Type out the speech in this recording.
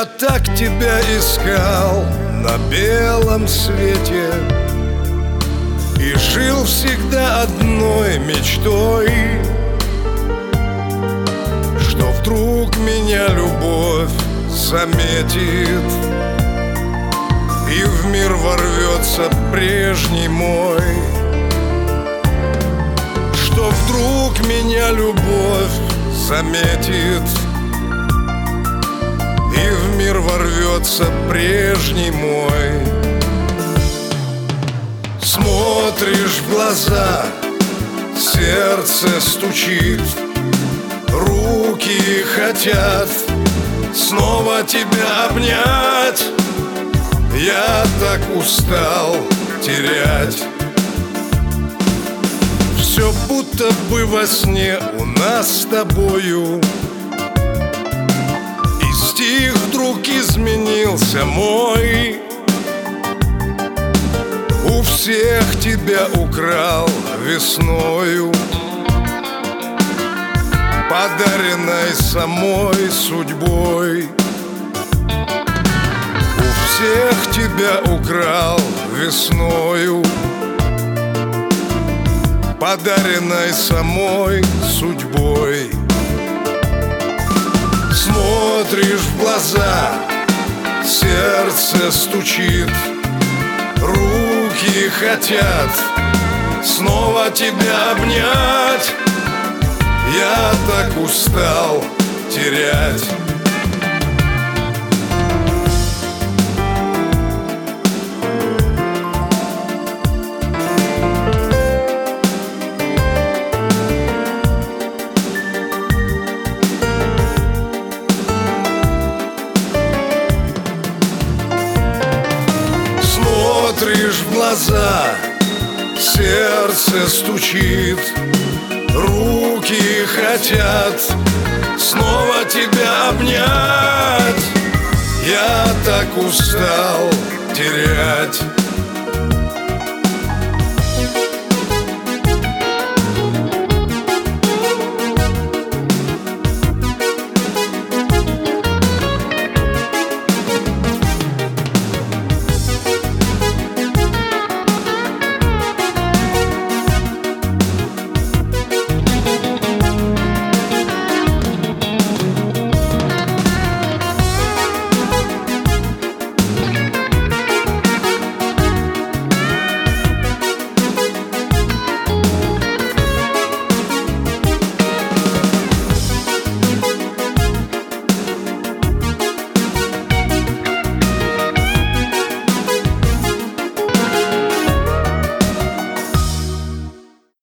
Я так тебя искал на белом свете и жил всегда одной мечтой, что вдруг меня любовь заметит и в мир ворвется прежний мой. Что вдруг меня любовь заметит и в мир ворвется прежний мой. Смотришь в глаза, сердце стучит, руки хотят снова тебя обнять. Я так устал терять. Все будто бы во сне у нас с тобою, и стих вдруг изменился мой. У всех тебя украл весною, подаренной самой судьбой. У всех тебя украл весною, подаренной самой судьбой. Смотришь в глаза, сердце стучит, руки хотят снова тебя обнять. Я так устал терять. Смотришь в глаза, сердце стучит, руки хотят снова тебя обнять. Я так устал терять.